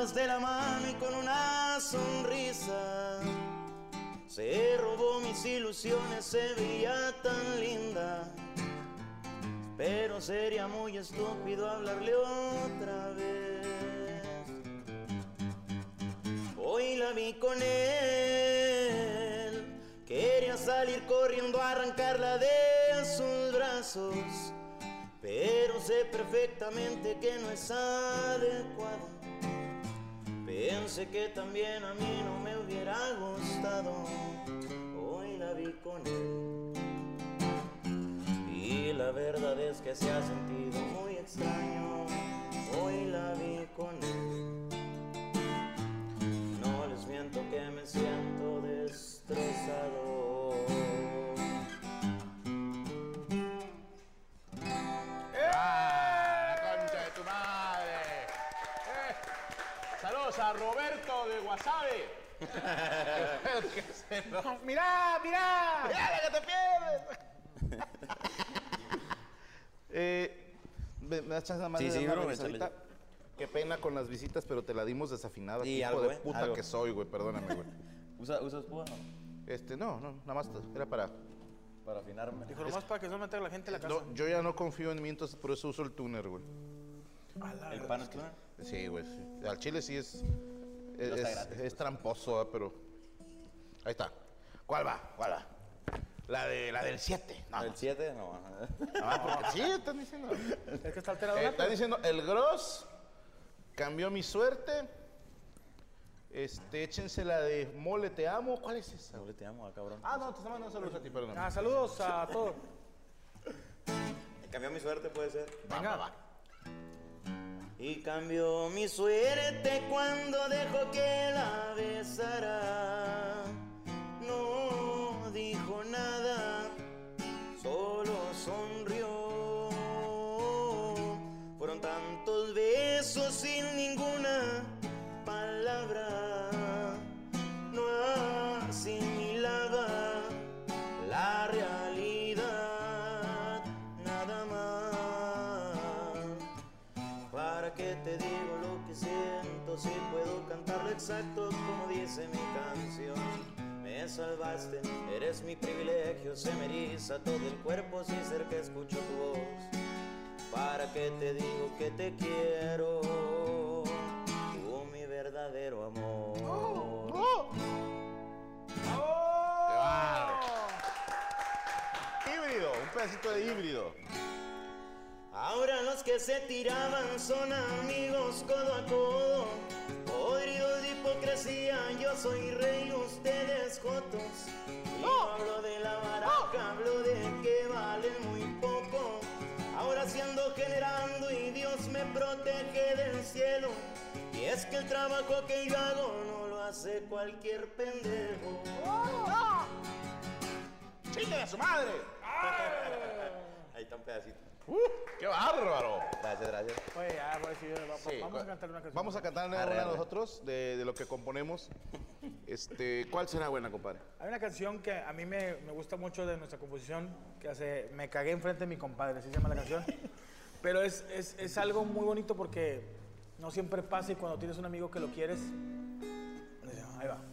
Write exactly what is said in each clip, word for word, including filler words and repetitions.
tomadas de la mano y con una sonrisa. Se robó mis ilusiones, se veía tan linda. Pero sería muy estúpido hablarle otra vez. Hoy la vi con él. Quería salir corriendo a arrancarla de sus brazos, pero sé perfectamente que no es adecuado. Pensé que también a mí no me hubiera gustado. Hoy la vi con él y la verdad es que se ha sentido muy extraño. Hoy la vi con él. No les miento que me siento destrozado. ¡Ah! ¡La concha de tu madre! Eh. Saludos a Roberto de Guasave. No, ¡mirá, mirá! ¡Mirá la que te pierdes! eh, ¿Me das chance nada más? Sí, de sí, dar bro, una échale. revisadita? Qué pena con las visitas, pero te la dimos desafinada. Sí, Hijo algo, de eh, puta algo. que soy, güey. Perdóname, güey. ¿Usa, ¿Usas púa? Este, no, no, nada más era para... Para afinarme. Dijo, nomás para que no meta a la gente en la casa. No, yo ya no confío en mí, entonces por eso uso el tuner, güey. ¿El pan es tuner? Sí, güey, sí. Al chile sí es... Es, No está es- gratis, es tramposo, ¿eh? Pero... Ahí está. ¿Cuál va? ¿Cuál va? La, de, la del siete. No, ¿El siete? No. no, porque sí, están diciendo... Es que está alterado. Eh, ¿no? están diciendo, el Gross cambió mi suerte. Este, échense la de Mole, te amo. ¿Cuál es esa? No le te amo, ah, cabrón. Ah, no, te está mandando saludos a ti, perdón. Ah, saludos a todos. Cambió mi suerte, puede ser. Venga. Va, va, va. Y cambió mi suerte cuando dejó que la besara. No dijo nada, solo sonrió. Fueron tantos besos sin ninguna palabra. No asimilaba la realidad, nada más. ¿Para qué te digo lo que siento si puedo cantarlo exacto como dice mi canción? Me salvaste, eres mi privilegio, se me eriza todo el cuerpo si cerca escucho tu voz. ¿Para qué te digo que te quiero? Tú mi verdadero amor. ¡Qué bárbaro! Híbrido, un pedacito de híbrido. Ahora los que se tiraban son amigos codo a codo. Podridos de hipocresía, yo soy rey, ustedes jotos. Y no hablo de la baraja, hablo de que valen muy poco. Ahora sí ando generando y Dios me protege del cielo. Y es que el trabajo que yo hago no lo hace cualquier pendejo. ¡Chingue a su madre! Ahí está un pedacito. ¡Uh! ¡Qué bárbaro! Gracias, gracias. Oye, ya, voy a decir, va- Sí, vamos a cu- cantar una canción. Vamos a cantar una Arre, una arre. nosotros de, de lo que componemos. Este, ¿cuál será buena, compadre? Hay una canción que a mí me, me gusta mucho de nuestra composición, que hace Me cagué enfrente de mi compadre, así se llama la canción. Pero es, es, es algo muy bonito porque no siempre pasa y cuando tienes un amigo que lo quieres, ahí va.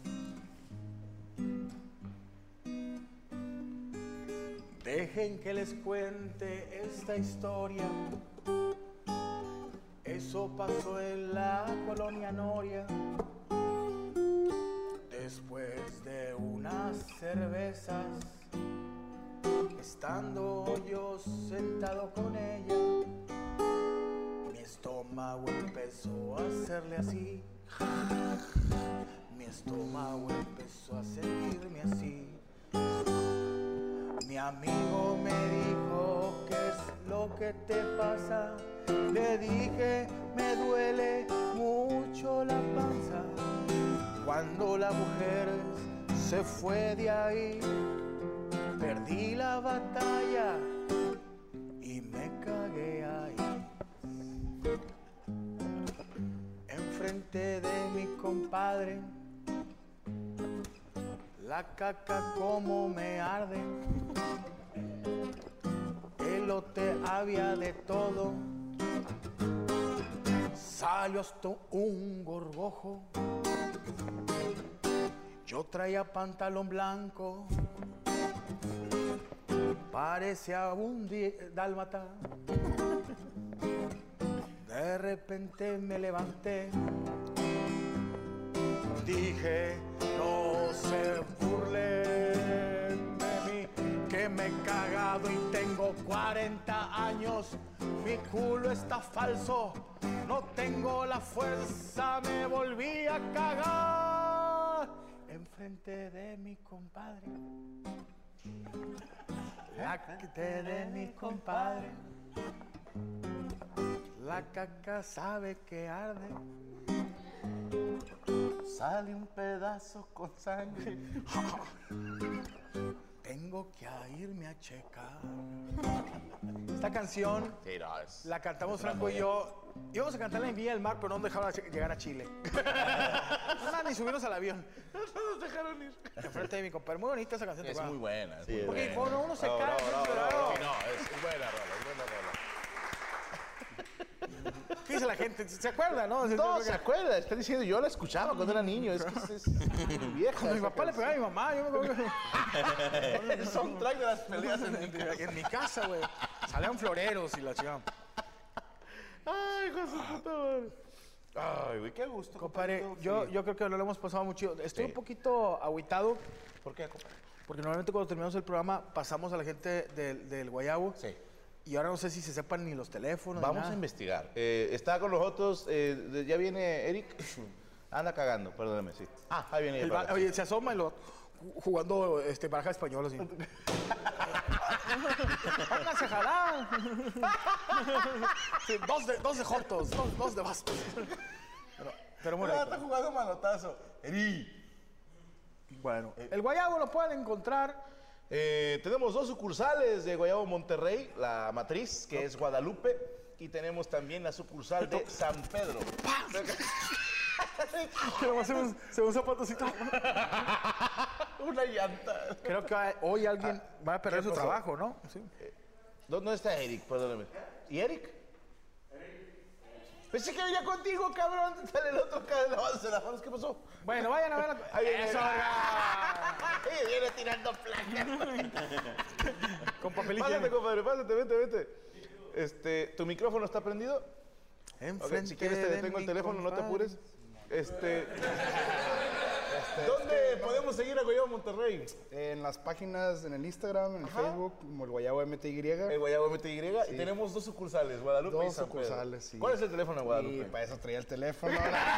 Dejen que les cuente esta historia. Eso pasó en la colonia Noria. Después de unas cervezas, estando yo sentado con ella, mi estómago empezó a hacerle así. Mi estómago empezó a sentirme así. Mi amigo me dijo, ¿qué es lo que te pasa? Le dije, me duele mucho la panza. Cuando la mujer se fue de ahí, perdí la batalla y me cagué ahí. Enfrente de mi compadre, la caca como me arde. Elote había de todo. salió hasta un gorgojo. Yo traía pantalón blanco, parecía un di- dálmata. De repente me levanté, dije, no se burlen de mí, que me he cagado y tengo cuarenta años. Mi culo está falso, no tengo la fuerza, me volví a cagar enfrente de mi compadre. La que de mi compadre. La caca sabe que arde. Sale un pedazo con sangre. Tengo que irme a checar. Esta canción Sí, no, es... la cantamos Franco y yo. Íbamos a cantarla en Villa del Mar, pero no nos dejaron llegar a Chile. No, ni subirnos al avión. No nos dejaron ir. Enfrente de mi compadre. Muy bonita esa canción. ¿te Es acuerdas? muy buena. Es Sí, muy es buena. Porque cuando uno se Bravo, cae, bravo, siempre, bravo, bravo. bravo. Sí, no, es, es buena rola, es buena rola. ¿Qué dice la gente? ¿Se acuerda, no? No, se acuerda, está diciendo, yo la escuchaba cuando era niño, es que es, es vieja. Cuando mi esa papá le pegaba a mi mamá, yo me acuerdo que- canción. El soundtrack de las peleas en el día. en mi casa, güey. Salían floreros y la chica. Ay, hijo de su puta madre. Ay, güey, qué gusto. Compadre, compadrito. yo, Sí. yo creo que no lo hemos pasado muy chido. Estoy Sí. un poquito agüitado ¿Por qué, compadre? porque normalmente cuando terminamos el programa pasamos a la gente del, del Guayabo. Sí. Y ahora no sé si se sepan ni los teléfonos. ni Vamos nada. a investigar. Eh, está con nosotros, eh, de- ya viene Eric. Anda cagando, perdóname, sí. Ah, ahí viene. El Eric. ba- oye, se asoma y lo jugando este, baraja española así. Pónganse jalá. Sí, dos, de, dos de jotos, dos, dos de bastos. Pero, pero muy rico. jugando manotazo. Eric. Bueno, el Guayabo lo pueden encontrar. Eh, tenemos dos sucursales de Guayabo Monterrey, la matriz, que es Guadalupe, y tenemos también la sucursal de San Pedro. Que nomás se ve un, se ve un zapatocito. Una llanta. Creo que hoy alguien va a perder ¿Qué su pasó? trabajo, ¿no? Sí. ¿Dónde está Eric? Perdóname. ¿Y Eric? Pensé que venía contigo, cabrón. Sale el otro cara de la base de las manos. ¿Qué pasó? Bueno, vayan a ver. La... Ahí viene. Eso, Ahí viene tirando placas. con papel Pásate, higiénico. compadre, pásate, vete, vete. Este, ¿tu micrófono está prendido? Ok, Enfrente si quieres te de detengo el mi teléfono, no te compadre. apures. Este, ¿dónde podemos seguir a Guayabo Monterrey? En las páginas, en el Instagram, en el Facebook, como el Guayabo M T Y. El Guayabo M T Y. Y tenemos dos sucursales, Guadalupe y Dos San Pedro. sucursales, sí. ¿Cuál es el teléfono de Y Guadalupe? para eso traía el teléfono.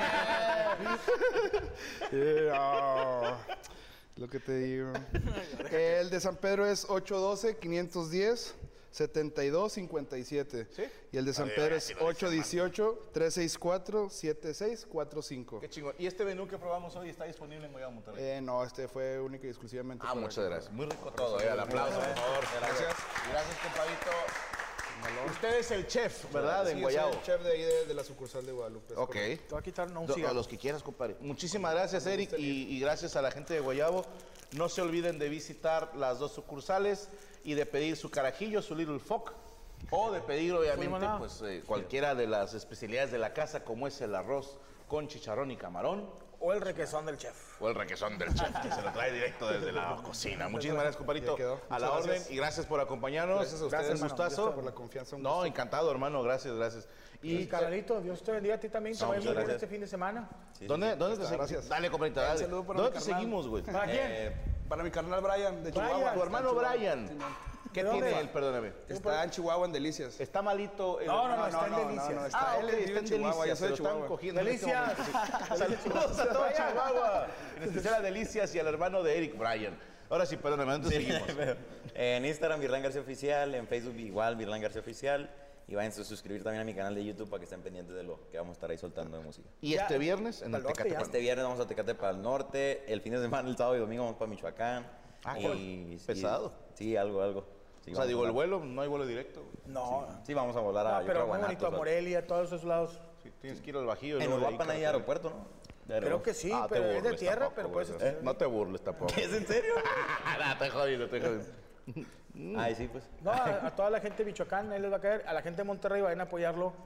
Yeah. Lo que te digo. El de San Pedro es ocho uno dos, cinco uno cero, siete dos cinco siete. ¿Sí? Y el de San Oye, Pedro oye, es si lo dice ocho uno ocho, tres seis cuatro, siete seis cuatro cinco. Qué chingón. ¿Y este menú que probamos hoy está disponible en Guayabo Monterrey? Eh, no, este fue único y exclusivamente. Ah, para muchas acá. gracias. Muy rico todo, eh. El aplauso, por favor. Gracias. Gracias, compadrito. Usted es el chef, ¿verdad? Sí, En yo Guayabo. soy el chef de ahí de, de la sucursal de Guadalupe. es Ok. correcto. Te voy a quitar no, un Do- A cigarro. los que quieras, compadre. Muchísimas gracias, Eric, y, y gracias a la gente de Guayabo. No se olviden de visitar las dos sucursales y de pedir su carajillo, su Little Fock, o de pedir, obviamente, limonada. pues eh, cualquiera de las especialidades de la casa, como es el arroz con chicharrón y camarón, O el requesón del chef. o el requesón del chef, que se lo trae directo desde la cocina. Muchísimas gracias, compadrito. Ya quedó. A la Muchas orden, gracias. y gracias por acompañarnos. Gracias a ustedes, un hermano. gustazo. Gracias por la confianza, un No, gusto. encantado, hermano. Gracias, gracias. Y Y carnalito, Dios te bendiga a ti también. Te No, vaya muy muchas bien gracias. este fin de semana. ¿Dónde, dónde te Está, seguimos? gracias. Dale, compadrito, dale. saludo para ¿Dónde mi te carnal. seguimos, güey? ¿Para quién? Eh, para mi carnal Brian de Brian. Chihuahua. Tu hermano Chihuahua. Brian. ¿Qué ¿De tiene dónde? él? Perdóname. Está en Chihuahua, en Delicias. ¿Está malito? el No, no, no, hermano? está en Delicias. no, está- Ah, él ok, vive está en en Chihuahua, Delicias. yo soy Se de lo están Chihuahua. cogiendo en este Delicias. momento. Saludos a todo Chihuahua. En especial a Delicias y al hermano de Eric, Brian. Ahora sí, perdóname, ¿dónde te seguimos? En Instagram, Virlán García Oficial. En Facebook, igual, Virlán García Oficial. Y vayan a suscribir también a mi canal de YouTube para que estén pendientes de lo que vamos a estar ahí soltando de música. Y este viernes en el Pa'l norte Tecate. ya. Este viernes vamos a Tecate para el norte. El fin de semana, el sábado y domingo, vamos para Michoacán. Ah, Y- cabrón. sí, Pesado. Sí, algo, algo. Sí, O sea, vamos digo, a el volar. vuelo, no hay vuelo directo. No, Sí, vamos a volar a, no, yo creo, pero muy bonito, Guanatos, a Morelia, a todos esos lados. Sí, tienes que ir al Bajío. y En luego de ahí Uruapan hay carretera. aeropuerto, ¿no? De Creo que sí, Ah, te pero es de burles tierra, tampoco, pero güey. pues... Eh, No te burles tampoco. ¿Es en serio? No, te jodido, te jodido. Ay, sí, pues. No, a, a toda la gente de Michoacán, ahí les va a caer. A la gente de Monterrey vayan a apoyarlo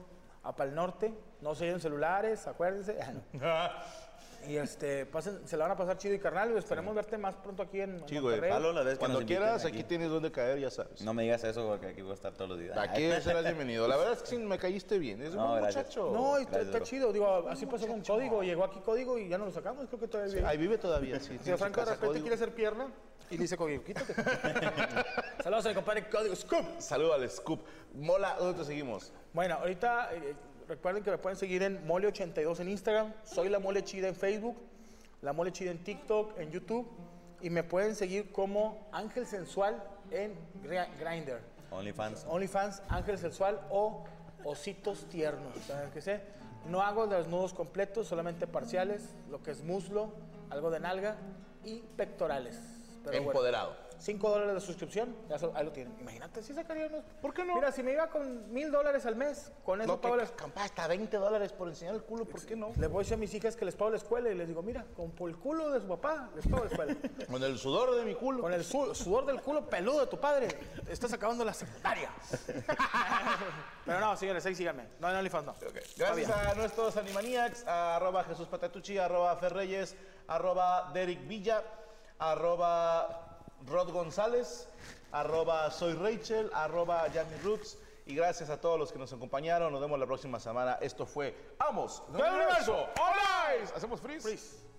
a Pal Norte. No se lleven celulares, acuérdense. Y este, pasen, se la van a pasar chido y carnal. Y esperemos sí. verte más pronto aquí en sí, güey. Palo, la vez que Cuando nos quieras, aquí. aquí tienes donde caer, ya sabes. No me digas eso porque aquí voy a estar todos los días. Aquí serás bienvenido. La verdad es que sí, me caíste bien. Es un No, buen gracias. muchacho. No, y está, Gracias, está bro. chido. Digo, así pasó con Código. Llegó aquí Código y ya no lo sacamos. Creo que todavía Sí, vive. ahí vive todavía, sí. Si tiene a su Franco de casa, repente Código. quiere hacer pierna y dice Código, quítate. Saludos a mi compadre Código Scoop. Saludo al Scoop. Mola, ¿dónde te seguimos? Bueno, ahorita eh, recuerden que me pueden seguir en Mole ochenta y dos en Instagram. Soy La Mole Chida en Facebook. La Mole Chida en TikTok, en YouTube. Y me pueden seguir como Ángel Sensual en Grindr. OnlyFans. OnlyFans, Ángel Sensual o Ositos Tiernos. ¿Sabes qué sé? No hago desnudos completos, solamente parciales. Lo que es muslo, algo de nalga y pectorales. Pero bueno, Empoderado. cinco dólares de suscripción, ya so- ahí lo tienen. Imagínate, si sacaría unos... ¿Por qué no? Mira, si me iba con mil dólares al mes, con eso No, pago que, la... capaz hasta veinte dólares por enseñar el culo, ¿por qué no? Les voy a decir a mis hijas que les pago la escuela y les digo, mira, con por el culo de su papá, les pago la escuela. Con el sudor de mi culo. Con el su- sudor del culo peludo de tu padre, estás acabando la secundaria. Pero no, señores, ahí síganme. No, en OnlyFans no. Ok. Gracias a nuestros Animaniacs, a arroba Jesús Patatucci, arroba Ferreyes, arroba Derek Villa, arroba Rod González, arroba Soy Rachel, arroba Yami Roots. Y gracias a todos los que nos acompañaron. Nos vemos la próxima semana. Esto fue Amos del Universo. All Eyes. Hacemos freeze. Freeze.